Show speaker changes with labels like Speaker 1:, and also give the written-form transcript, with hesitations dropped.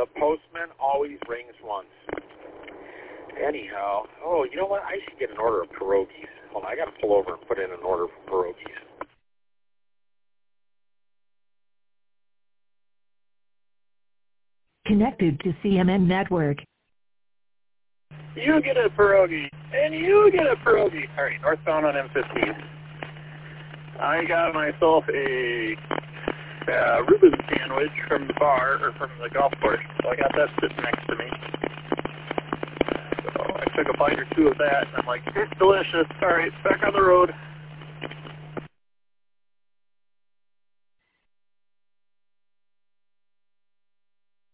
Speaker 1: The postman always rings once. Anyhow, oh, you know what? I should get an order of pierogies. Hold on, I got to pull over and put in an order for pierogies.
Speaker 2: Connected to CMN Network.
Speaker 3: You get a pierogi, and you get a pierogi. All right, northbound on M15. I got myself a Reuben sandwich from the bar, or from the golf course, so I got that sitting next to me. So I took a bite or two of that, and I'm like, it's delicious. All right, back on the road.